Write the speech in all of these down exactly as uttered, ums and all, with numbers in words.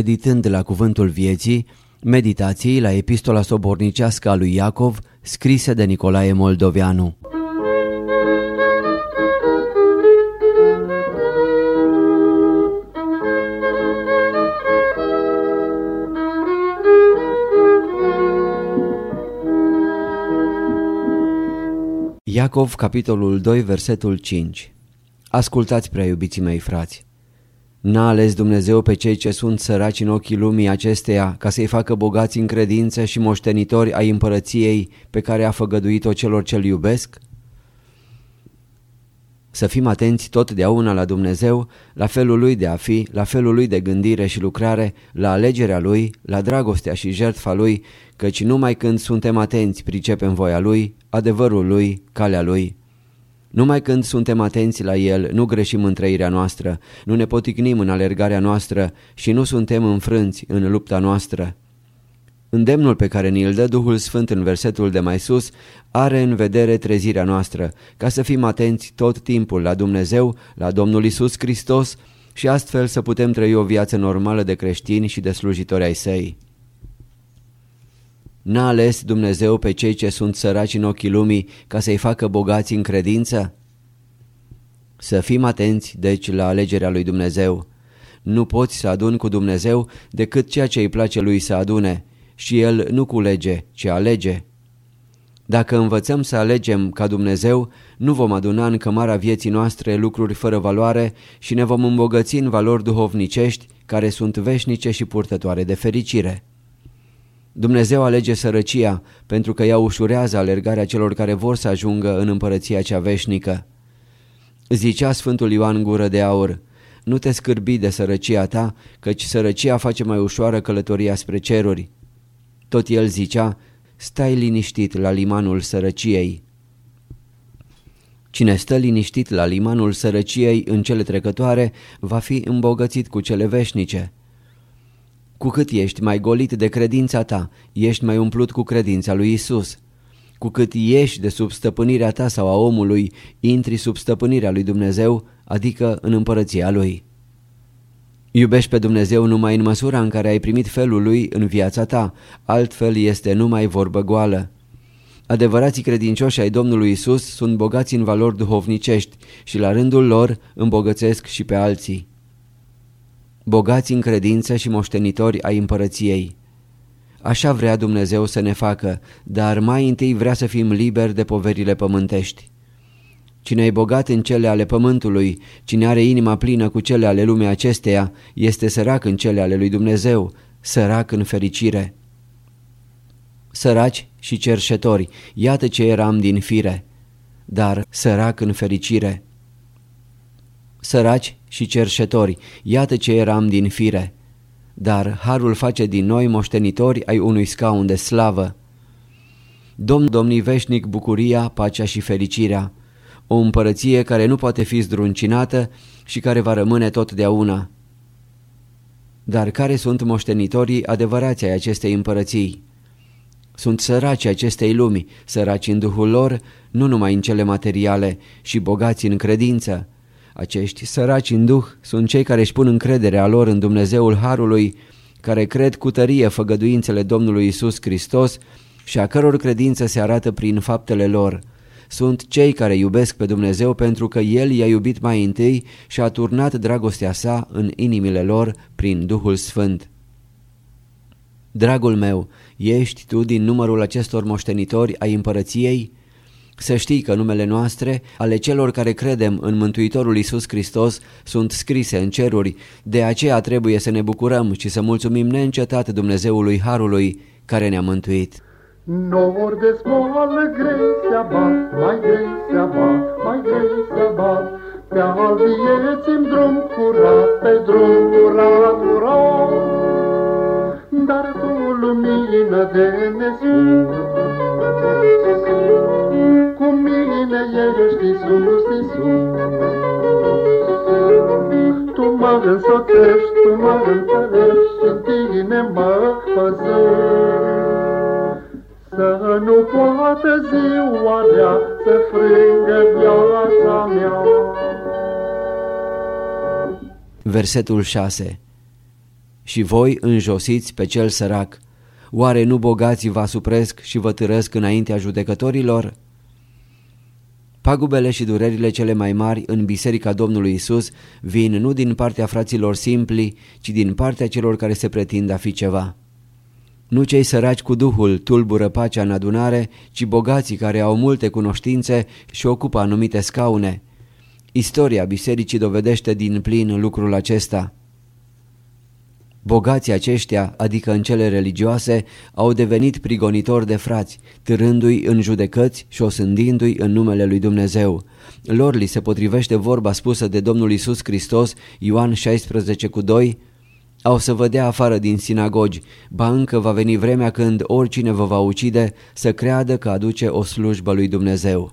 meditând la cuvântul vieții, meditații la epistola sobornicească a lui Iacov, scrise de Nicolae Moldoveanu. Iacov, capitolul doi, versetul cinci. Ascultați, prea iubiții mei frați! N-a ales Dumnezeu pe cei ce sunt săraci în ochii lumii acesteia ca să-i facă bogați în credință și moștenitori ai împărăției pe care a făgăduit-o celor ce-L iubesc? Să fim atenți totdeauna la Dumnezeu, la felul Lui de a fi, la felul Lui de gândire și lucrare, la alegerea Lui, la dragostea și jertfa Lui, căci numai când suntem atenți pricepem voia Lui, adevărul Lui, calea Lui. Numai când suntem atenți la El, nu greșim în trăirea noastră, nu ne poticnim în alergarea noastră și nu suntem înfrânți în lupta noastră. Îndemnul pe care ni-l dă Duhul Sfânt în versetul de mai sus are în vedere trezirea noastră, ca să fim atenți tot timpul la Dumnezeu, la Domnul Iisus Hristos și astfel să putem trăi o viață normală de creștini și de slujitori ai Săi. N-a ales Dumnezeu pe cei ce sunt săraci în ochii lumii ca să-i facă bogați în credință? Să fim atenți, deci, la alegerea lui Dumnezeu. Nu poți să aduni cu Dumnezeu decât ceea ce îi place Lui să adune și El nu culege, ci alege. Dacă învățăm să alegem ca Dumnezeu, nu vom aduna în cămara vieții noastre lucruri fără valoare și ne vom îmbogăți în valori duhovnicești care sunt veșnice și purtătoare de fericire. Dumnezeu alege sărăcia pentru că ea ușurează alergarea celor care vor să ajungă în împărăția cea veșnică. Zicea Sfântul Ioan Gură de Aur: nu te scârbi de sărăcia ta, căci sărăcia face mai ușoară călătoria spre ceruri. Tot el zicea: stai liniștit la limanul sărăciei. Cine stă liniștit la limanul sărăciei în cele trecătoare va fi îmbogățit cu cele veșnice. Cu cât ești mai golit de credința ta, ești mai umplut cu credința lui Isus. Cu cât ieși de sub stăpânirea ta sau a omului, intri sub stăpânirea lui Dumnezeu, adică în împărăția Lui. Iubești pe Dumnezeu numai în măsura în care ai primit felul Lui în viața ta, altfel este numai vorbă goală. Adevărații credincioși ai Domnului Isus sunt bogați în valori duhovnicești și la rândul lor îmbogățesc și pe alții. Bogați în credință și moștenitori ai împărăției. Așa vrea Dumnezeu să ne facă, dar mai întâi vrea să fim liberi de poverile pământești. Cine e bogat în cele ale pământului, cine are inima plină cu cele ale lumii acesteia, este sărac în cele ale lui Dumnezeu, sărac în fericire. Săraci și cerșetori, iată ce eram din fire, dar sărac în fericire. Săraci și cerșetori, iată ce eram din fire, dar harul face din noi moștenitori ai unui scaun de slavă. Domn domni veșnic bucuria, pacea și fericirea, o împărăție care nu poate fi zdruncinată și care va rămâne totdeauna. Dar care sunt moștenitorii adevărați ai acestei împărății? Sunt săraci acestei lumi, săraci în duhul lor, nu numai în cele materiale, și bogați în credință. Acești săraci în duh sunt cei care își pun încrederea lor în Dumnezeul Harului, care cred cu tărie făgăduințele Domnului Isus Hristos și a căror credință se arată prin faptele lor. Sunt cei care iubesc pe Dumnezeu pentru că El i-a iubit mai întâi și a turnat dragostea sa în inimile lor prin Duhul Sfânt. Dragul meu, ești tu din numărul acestor moștenitori ai împărăției? Să știi că numele noastre, ale celor care credem în Mântuitorul Iisus Hristos, sunt scrise în ceruri, de aceea trebuie să ne bucurăm și să mulțumim neîncetat Dumnezeului Harului care ne-a mântuit. Nori de smoală grei se abat, mai grei se abat, mai grei se abat, pe al vieții-n drum curat, pe drum curat, curat. Dar tu, lumină de nesfânt, cu mine ești Iisus, Iisus. Tu mă însoțești, tu mă întărești și în tine mă păzești. Să nu poată ziua rea să frângă viața mea. Versetul șase. și voi înjosiți pe cel sărac. Oare nu bogații vă asupresc și vă târăsc înaintea judecătorilor? Pagubele și durerile cele mai mari în Biserica Domnului Isus vin nu din partea fraților simpli, ci din partea celor care se pretind a fi ceva. Nu cei săraci cu Duhul tulbură pacea în adunare, ci bogații care au multe cunoștințe și ocupă anumite scaune. Istoria bisericii dovedește din plin lucrul acesta. Bogații aceștia, adică în cele religioase, au devenit prigonitori de frați, târându-i în judecăți și osândindu-i în numele lui Dumnezeu. Lor li se potrivește vorba spusă de Domnul Iisus Hristos, Ioan șaisprezece cu doi, au să vă dea afară din sinagogi, ba încă va veni vremea când oricine vă va ucide să creadă că aduce o slujbă lui Dumnezeu.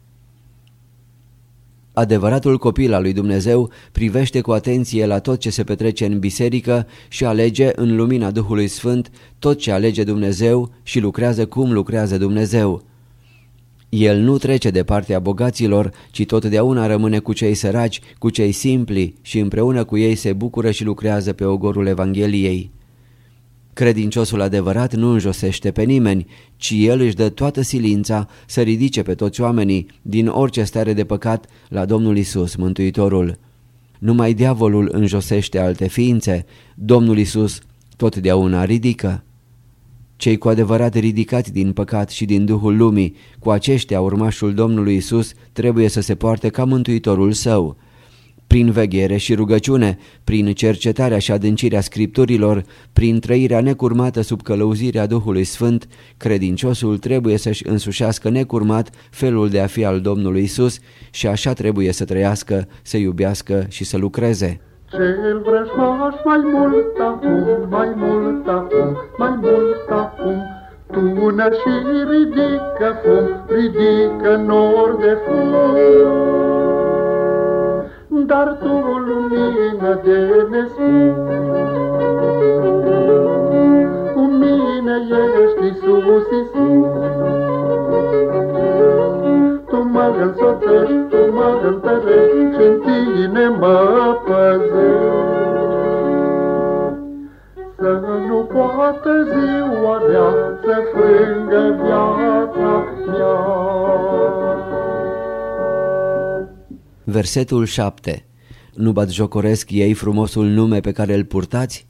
Adevăratul copil al lui Dumnezeu privește cu atenție la tot ce se petrece în biserică și alege în lumina Duhului Sfânt tot ce alege Dumnezeu și lucrează cum lucrează Dumnezeu. El nu trece de partea bogaților, ci totdeauna rămâne cu cei săraci, cu cei simpli și împreună cu ei se bucură și lucrează pe ogorul Evangheliei. Credinciosul adevărat nu înjosește pe nimeni, ci el își dă toată silința să ridice pe toți oamenii din orice stare de păcat la Domnul Isus, Mântuitorul. Numai diavolul înjosește alte ființe, Domnul Isus totdeauna ridică. Cei cu adevărat ridicați din păcat și din duhul lumii, cu aceștia urmașul Domnului Isus trebuie să se poarte ca Mântuitorul său. Prin veghere și rugăciune, prin cercetarea și adâncirea Scripturilor, prin trăirea necurmată sub călăuzirea Duhului Sfânt, credinciosul trebuie să-și însușească necurmat felul de a fi al Domnului Isus și așa trebuie să trăiască, să iubească și să lucreze. Cel vrăjmaș mai mult acum, mai mult acum, mai mult acum, tună și ridică fum, ridică nor de fum. Dar tu, lumină de nespus, cu mine ești Iisus, Iisus. Tu mă însoțești, tu mă întărești și-n tine mă păzești. Să nu poată ziua rea să frângă viața mea. Versetul șapte. Nu batjocoresc ei frumosul nume pe care îl purtați?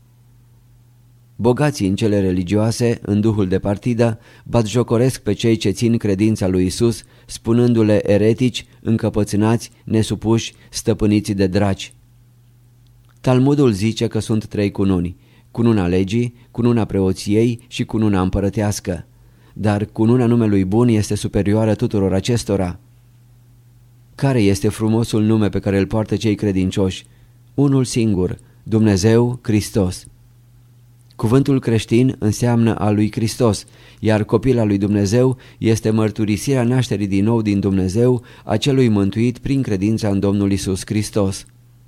Bogații în cele religioase, în duhul de partidă, batjocoresc pe cei ce țin credința lui Isus, spunându-le eretici, încăpățânați, nesupuși, stăpâniți de draci. Talmudul zice că sunt trei cununi, cununa legii, cununa preoției și cununa împărătească. Dar cununa numelui bun este superioară tuturor acestora. Care este frumosul nume pe care îl poartă cei credincioși? Unul singur, Dumnezeu Hristos. Cuvântul creștin înseamnă al lui Hristos, iar copil al lui Dumnezeu este mărturisirea nașterii din nou din Dumnezeu a celui mântuit prin credința în Domnul Isus Hristos.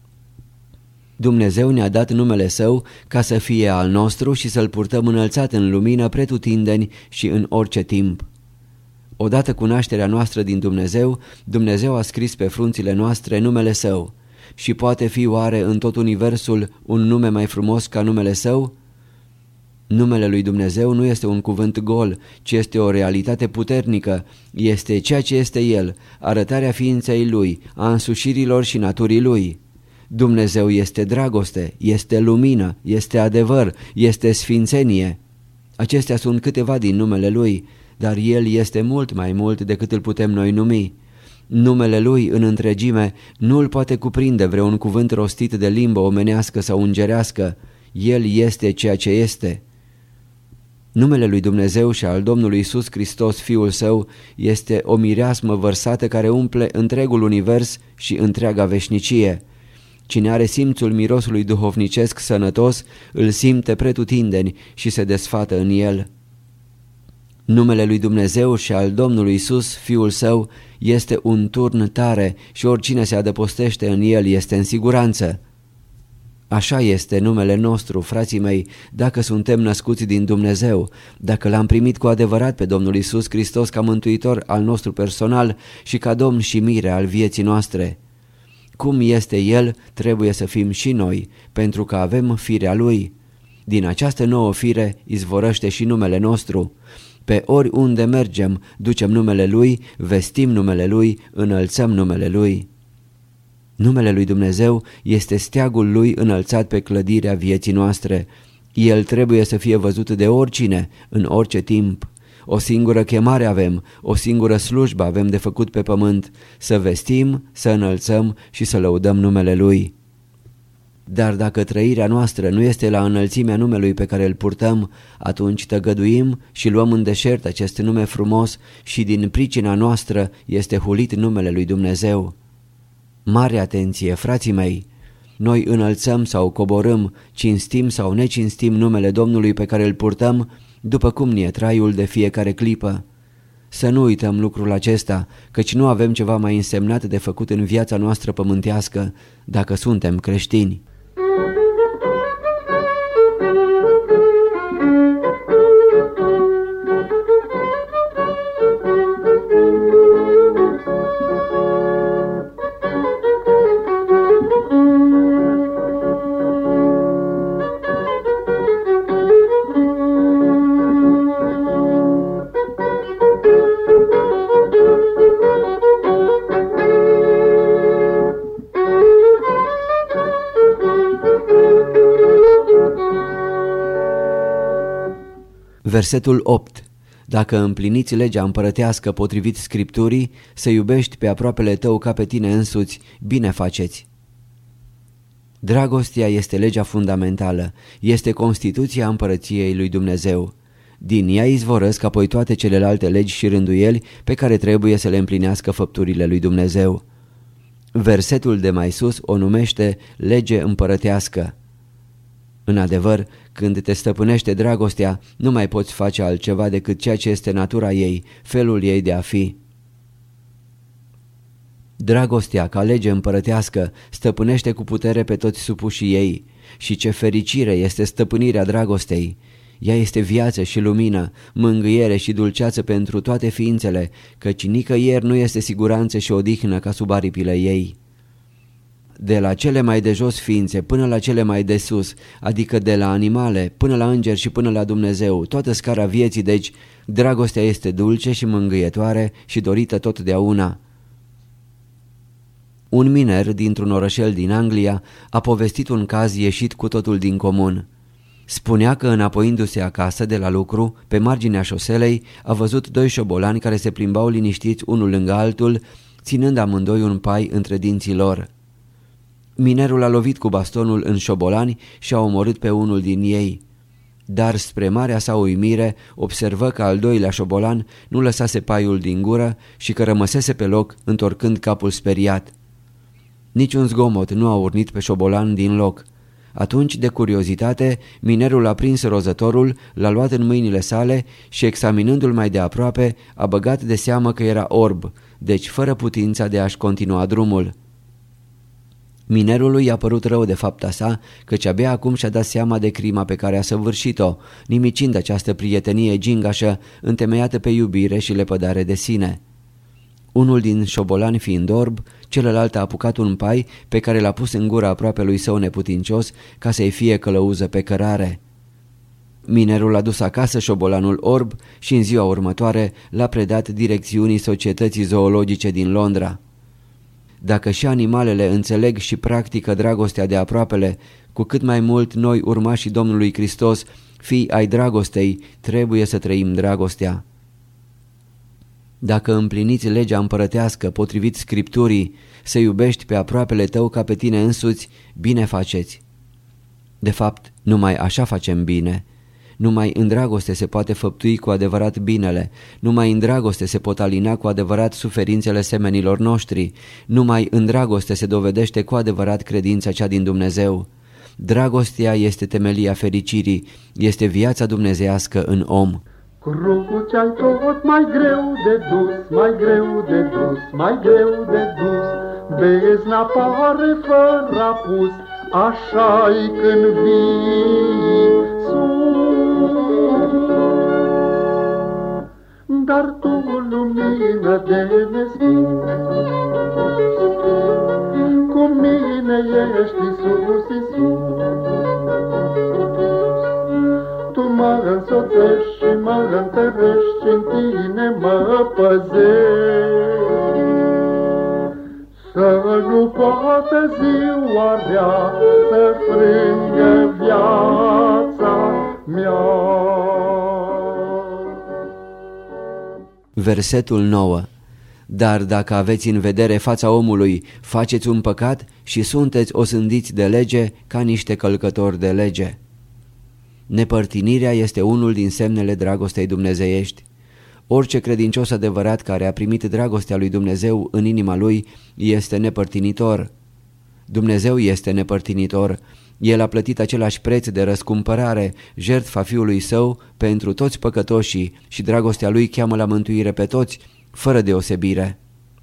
Dumnezeu ne-a dat numele Său ca să fie al nostru și să-L purtăm înălțat în lumină pretutindeni și în orice timp. Odată cu nașterea noastră din Dumnezeu, Dumnezeu a scris pe frunțile noastre numele Său. Și poate fi oare în tot universul un nume mai frumos ca numele Său? Numele lui Dumnezeu nu este un cuvânt gol, ci este o realitate puternică, este ceea ce este El, arătarea ființei Lui, a însușirilor și naturii Lui. Dumnezeu este dragoste, este lumină, este adevăr, este sfințenie. Acestea sunt câteva din numele Lui, dar El este mult mai mult decât îl putem noi numi. Numele Lui în întregime nu îl poate cuprinde vreun cuvânt rostit de limbă omenească sau îngerească. El este ceea ce este. Numele lui Dumnezeu și al Domnului Isus Hristos, Fiul Său, este o mireasmă vărsată care umple întregul univers și întreaga veșnicie. Cine are simțul mirosului duhovnicesc sănătos, îl simte pretutindeni și se desfată în el. Numele lui Dumnezeu și al Domnului Isus, Fiul Său, este un turn tare și oricine se adăpostește în el este în siguranță. Așa este numele nostru, frații mei, dacă suntem născuți din Dumnezeu, dacă l-am primit cu adevărat pe Domnul Isus Hristos ca mântuitor al nostru personal și ca Domn și mire al vieții noastre. Cum este El, trebuie să fim și noi, pentru că avem firea Lui. Din această nouă fire izvorăște și numele nostru. Pe oriunde mergem, ducem numele Lui, vestim numele Lui, înălțăm numele Lui. Numele Lui Dumnezeu este steagul Lui înălțat pe clădirea vieții noastre. El trebuie să fie văzut de oricine, în orice timp. O singură chemare avem, o singură slujbă avem de făcut pe pământ, să vestim, să înălțăm și să lăudăm numele Lui. Dar dacă trăirea noastră nu este la înălțimea numelui pe care îl purtăm, atunci tăgăduim și luăm în deșert acest nume frumos și din pricina noastră este hulit numele lui Dumnezeu. Mare atenție, frații mei! Noi înălțăm sau coborâm, cinstim sau necinstim numele Domnului pe care îl purtăm, după cum ne-e traiul de fiecare clipă. Să nu uităm lucrul acesta, căci nu avem ceva mai însemnat de făcut în viața noastră pământească, dacă suntem creștini. Versetul opt. Dacă împliniți legea împărătească potrivit Scripturii, să iubești pe aproapele tău ca pe tine însuți, bine faceți. Dragostea este legea fundamentală, este Constituția împărăției lui Dumnezeu. Din ea izvorăsc apoi toate celelalte legi și rânduieli pe care trebuie să le împlinească făpturile lui Dumnezeu. Versetul de mai sus o numește lege împărătească. În adevăr, când te stăpânește dragostea, nu mai poți face altceva decât ceea ce este natura ei, felul ei de a fi. Dragostea, ca lege împărătească, stăpânește cu putere pe toți supușii ei. Și ce fericire este stăpânirea dragostei! Ea este viață și lumină, mângâiere și dulceață pentru toate ființele, căci nicăieri nu este siguranță și odihnă ca sub aripile ei. De la cele mai de jos ființe până la cele mai de sus, adică de la animale până la îngeri și până la Dumnezeu, toată scara vieții, deci, dragostea este dulce și mângâietoare și dorită totdeauna. Un miner dintr-un orășel din Anglia a povestit un caz ieșit cu totul din comun. Spunea că înapoiindu-se acasă de la lucru, pe marginea șoselei, a văzut doi șobolani care se plimbau liniștiți unul lângă altul, ținând amândoi un pai între dinții lor. Minerul a lovit cu bastonul în șobolani și a omorât pe unul din ei. Dar spre marea sa uimire observă că al doilea șobolan nu lăsase paiul din gură și că rămăsese pe loc întorcând capul speriat. Niciun zgomot nu a urnit pe șobolan din loc. Atunci, de curiozitate, minerul a prins rozătorul, l-a luat în mâinile sale și, examinându-l mai de aproape, a băgat de seamă că era orb, deci fără putința de a-și continua drumul. Minerului i-a părut rău de fapta sa, căci abia acum și-a dat seama de crima pe care a săvârșit-o, nimicind această prietenie gingașă întemeiată pe iubire și lepădare de sine. Unul din șobolani fiind orb, celălalt a apucat un pai pe care l-a pus în gura aproapelui său neputincios ca să-i fie călăuză pe cărare. Minerul a dus acasă șobolanul orb și în ziua următoare l-a predat direcțiunii Societății Zoologice din Londra. Dacă și animalele înțeleg și practică dragostea de aproapele, cu cât mai mult noi, urmașii Domnului Hristos, fii ai dragostei, trebuie să trăim dragostea. Dacă împliniți legea împărătească potrivit Scripturii, să iubești pe aproapele tău ca pe tine însuți, bine faceți. De fapt, numai așa facem bine. Numai în dragoste se poate făptui cu adevărat binele, numai în dragoste se pot alina cu adevărat suferințele semenilor noștri, numai în dragoste se dovedește cu adevărat credința cea din Dumnezeu. Dragostea este temelia fericirii, este viața dumnezeiască în om. Crucea-i tot mai greu de dus, mai greu de dus, mai greu de dus, bezna pare fără apus, așa-i când vii sus. Dar tu, lumină de nespus, cu mine ești Iisus, Iisus. însoțești și mă întărești și în tine mă păzești. Să nu poată ziua rea să frângă viața mea. Versetul nouă. Dar dacă aveți în vedere fața omului, faceți un păcat și sunteți osândiți de lege ca niște călcători de lege. Nepărtinirea este unul din semnele dragostei dumnezeiești. Orice credincios adevărat care a primit dragostea lui Dumnezeu în inima lui este nepărtinitor. Dumnezeu este nepărtinitor. El a plătit același preț de răscumpărare, jertfa Fiului Său, pentru toți păcătoșii și dragostea Lui cheamă la mântuire pe toți, fără deosebire.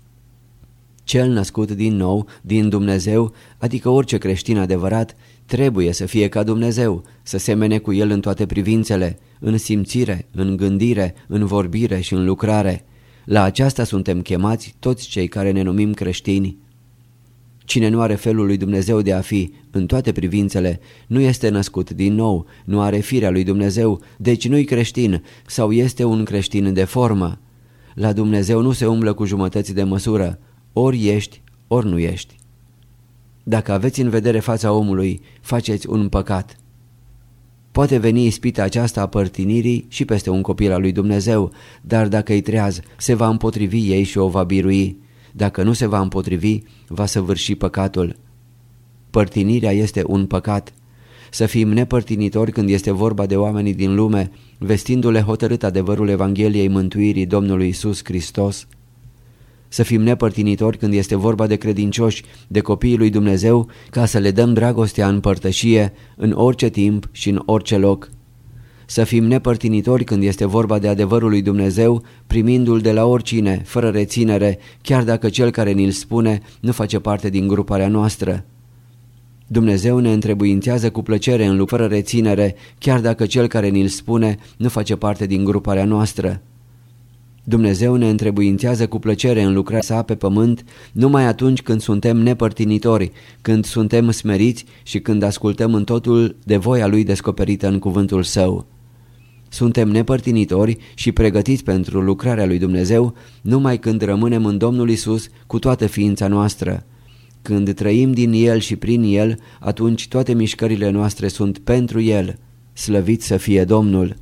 Cel născut din nou, din Dumnezeu, adică orice creștin adevărat, trebuie să fie ca Dumnezeu, să semene cu El în toate privințele, în simțire, în gândire, în vorbire și în lucrare. La aceasta suntem chemați toți cei care ne numim creștini. Cine nu are felul lui Dumnezeu de a fi în toate privințele, nu este născut din nou, nu are firea lui Dumnezeu, deci nu-i creștin sau este un creștin de formă. La Dumnezeu nu se umblă cu jumătăți de măsură, ori ești, ori nu ești. Dacă aveți în vedere fața omului, faceți un păcat. Poate veni ispita aceasta a părtinirii și peste un copil al lui Dumnezeu, dar dacă îi treaz, se va împotrivi ei și o va birui. Dacă nu se va împotrivi, va săvârși păcatul. Părtinirea este un păcat. Să fim nepărtinitori când este vorba de oamenii din lume, vestindu-le hotărât adevărul Evangheliei mântuirii Domnului Iisus Hristos. Să fim nepărtinitori când este vorba de credincioși, de copiii lui Dumnezeu, ca să le dăm dragostea în părtășie, în orice timp și în orice loc. Să fim nepărtinitori când este vorba de adevărul lui Dumnezeu, primindu-l de la oricine, fără reținere, chiar dacă cel care ni-l spune nu face parte din gruparea noastră. Dumnezeu ne întrebuințează cu plăcere în lucru fără reținere, chiar dacă cel care ni-l spune nu face parte din gruparea noastră. Dumnezeu ne întrebuințează cu plăcere în lucrarea sa pe pământ numai atunci când suntem nepărtinitori, când suntem smeriți și când ascultăm în totul de voia Lui descoperită în cuvântul Său. Suntem nepărtinitori și pregătiți pentru lucrarea lui Dumnezeu numai când rămânem în Domnul Iisus cu toată ființa noastră. Când trăim din El și prin El, atunci toate mișcările noastre sunt pentru El. Slăvit să fie Domnul!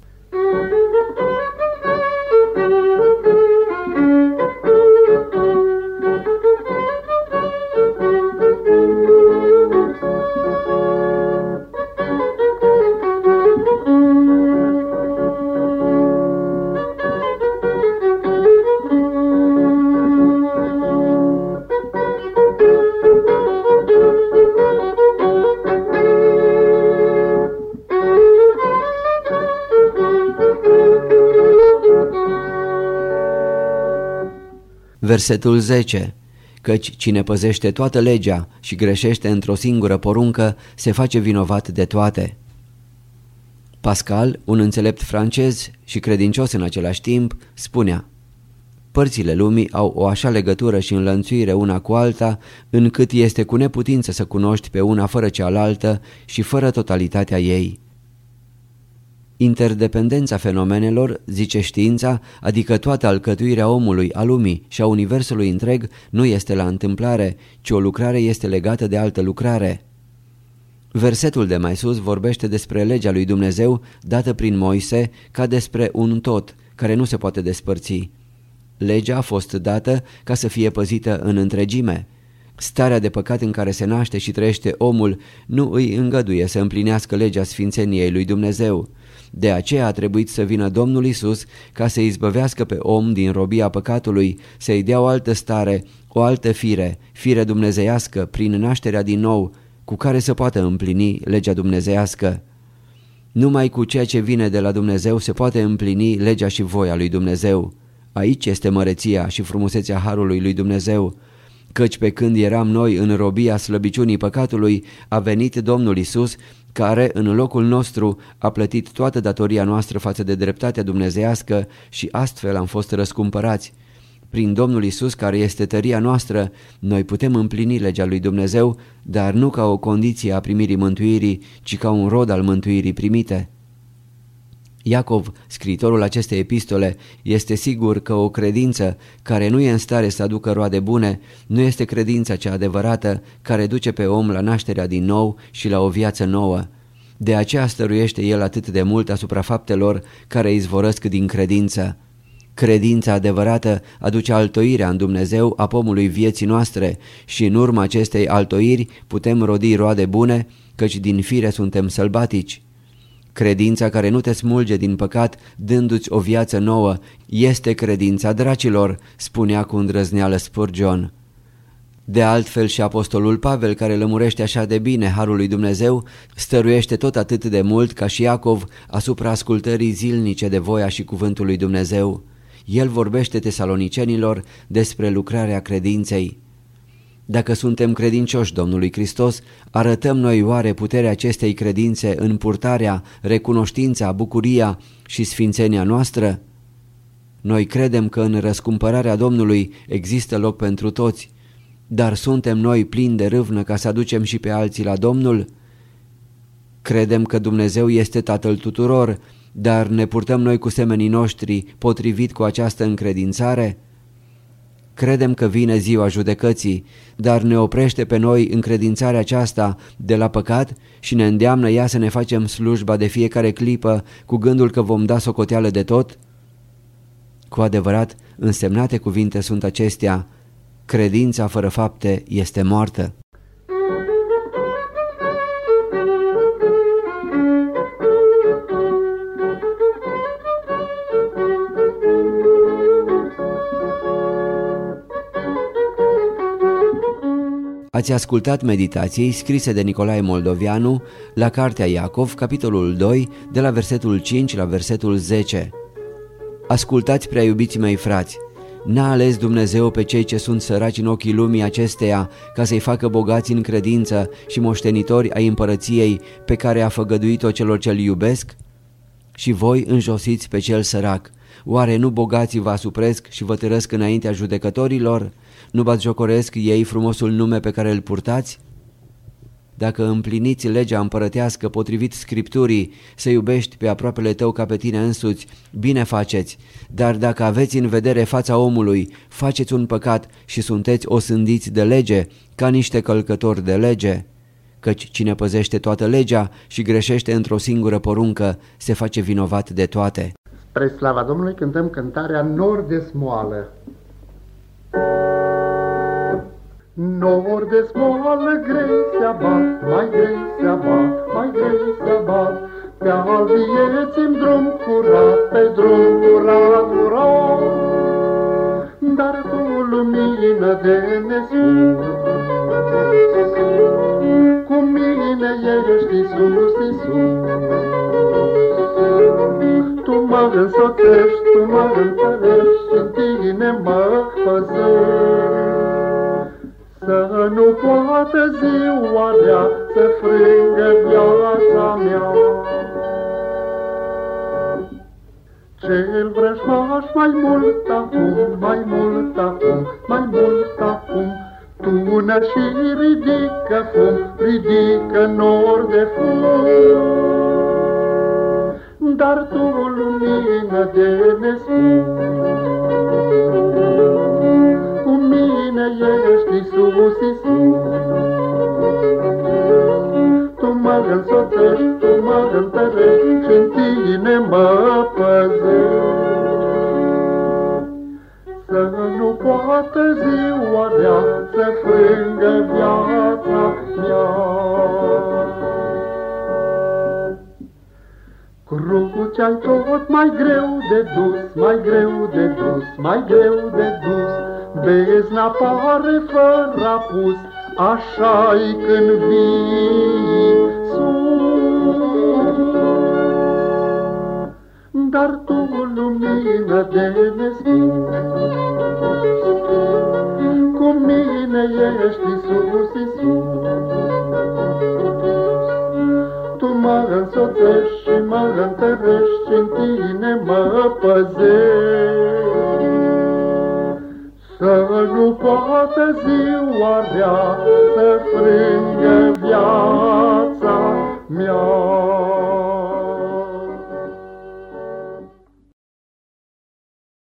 Versetul zece. Căci cine păzește toată legea și greșește într-o singură poruncă, se face vinovat de toate. Pascal, un înțelept francez și credincios în același timp, spunea: părțile lumii au o așa legătură și înlănțuire una cu alta, încât este cu neputință să cunoști pe una fără cealaltă și fără totalitatea ei. Interdependența fenomenelor, zice știința, adică toată alcătuirea omului, a lumii și a universului întreg, nu este la întâmplare, ci o lucrare este legată de altă lucrare. Versetul de mai sus vorbește despre legea lui Dumnezeu dată prin Moise ca despre un tot care nu se poate despărți. Legea a fost dată ca să fie păzită în întregime. Starea de păcat în care se naște și trăiește omul nu îi îngăduie să împlinească legea sfințeniei lui Dumnezeu. De aceea a trebuit să vină Domnul Iisus ca să izbăvească pe om din robia păcatului, să-i dea o altă stare, o altă fire, fire dumnezeiască prin nașterea din nou, cu care să poată împlini legea dumnezeiască. Numai cu ceea ce vine de la Dumnezeu se poate împlini legea și voia lui Dumnezeu. Aici este măreția și frumusețea harului lui Dumnezeu. Căci pe când eram noi în robia slăbiciunii păcatului, a venit Domnul Iisus, care în locul nostru a plătit toată datoria noastră față de dreptatea dumnezeiască și astfel am fost răscumpărați. Prin Domnul Iisus, care este tăria noastră, noi putem împlini legea lui Dumnezeu, dar nu ca o condiție a primirii mântuirii, ci ca un rod al mântuirii primite. Iacov, scriitorul acestei epistole, este sigur că o credință care nu e în stare să aducă roade bune nu este credința cea adevărată care duce pe om la nașterea din nou și la o viață nouă. De aceea stăruiește el atât de mult asupra faptelor care izvorăsc din credință. Credința adevărată aduce altoirea în Dumnezeu a pomului vieții noastre și în urma acestei altoiri putem rodi roade bune, căci din fire suntem sălbatici. Credința care nu te smulge din păcat, dându-ți o viață nouă, este credința dracilor, spunea cu îndrăzneală Spurgeon. De altfel și apostolul Pavel, care lămurește așa de bine harul lui Dumnezeu, stăruiește tot atât de mult ca și Iacov asupra ascultării zilnice de voia și cuvântul lui Dumnezeu. El vorbește tesalonicenilor despre lucrarea credinței. Dacă suntem credincioși Domnului Hristos, arătăm noi oare puterea acestei credințe în purtarea, recunoștința, bucuria și sfințenia noastră? Noi credem că în răscumpărarea Domnului există loc pentru toți, dar suntem noi plini de râvnă ca să aducem și pe alții la Domnul? Credem că Dumnezeu este Tatăl tuturor, dar ne purtăm noi cu semenii noștri potrivit cu această încredințare? Credem că vine ziua judecății, dar ne oprește pe noi încredințarea aceasta de la păcat și ne îndeamnă ea să ne facem slujba de fiecare clipă cu gândul că vom da socoteală de tot? Cu adevărat, însemnate cuvinte sunt acestea: credința fără fapte este moartă. Ați ascultat meditații scrise de Nicolae Moldovianu la Cartea Iacov, capitolul doi, de la versetul cinci la versetul zece. Ascultați, prea iubiții mei frați, n-a ales Dumnezeu pe cei ce sunt săraci în ochii lumii acesteia ca să-i facă bogați în credință și moștenitori ai împărăției pe care a făgăduit-o celor ce-L iubesc? Și voi înjosiți pe cel sărac. Oare nu bogații vă asupresc și vă târăsc înaintea judecătorilor? Nu batjocoresc ei frumosul nume pe care îl purtați? Dacă împliniți legea împărătească potrivit Scripturii, să iubești pe aproapele tău ca pe tine însuți, bine faceți, dar dacă aveți în vedere fața omului, faceți un păcat și sunteți osândiți de lege, ca niște călcători de lege. Căci cine păzește toată legea și greșește într-o singură poruncă, se face vinovat de toate. Spre slava Domnului cântăm cântarea Nor de smoală. Nor de smoală grei se abat, mai grei se abat, mai grei se abat, pe al vieții-n drum curat, pe drum curat, curat. Dar tu, lumină de nesfânt, cu mine ești Iisus, Iisus. Tu mă însoțești, tu mă întărești, în tine mă păzești. Să nu poată ziua rea să frângă viața mea. Cel vrăjmaș mai mult acum, mai mult acum, mai mult acum, tună și ridică fum, ridică nor de fum. Dar tu, lumină de nesfânt, cu mine ești Iisus, Iisus. Tu mă însoțești, tu mă întărești și în tine mă păzești. Să nu poată ziua rea să frângă viața mea. Crucea-i tot mai greu de dus, mai greu de dus, mai greu de dus, bezna pare fără apus, așa-i când vii sus. Dar tu, lumină de nesfânt, cu mine ești Iisus, Iisus. Tu mă însoțești și mă întărești și în tine mă păzești. Să nu poată ziua rea să frângă viața mea.